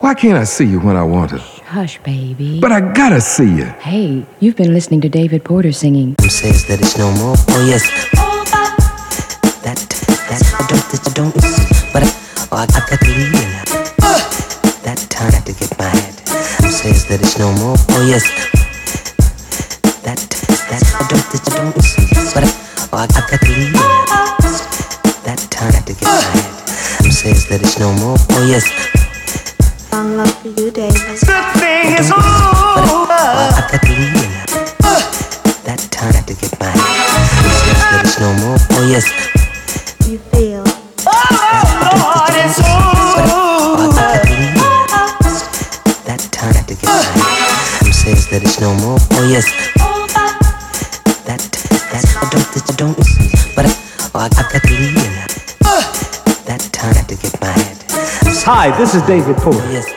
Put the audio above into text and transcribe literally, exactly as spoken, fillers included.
Why can't I see you when I want to? Hush, baby. But I gotta see you. Hey, you've been listening to David Porter singing. Says that it's no more. Oh yes. That that I don't that I don't but I, oh, I, I got to leave you now. That time to get my head. Says that it's no more. Oh yes. That that I don't that I don't but I, oh, I, I got to leave you now. That time to get my head. Says that it's no more. Oh yes. Long love for you, David. Good thing is over. I got to leave you now. That time to get my head. Says that it's no more. Oh yes. You feel. Oh Lord, it's over. I got to leave you now. That time to get my head. Says that it's no more. Oh yes. That that I don't that I don't but I, oh, I got to leave you now. That time to get my head. Hi, this is David Porter. Yes.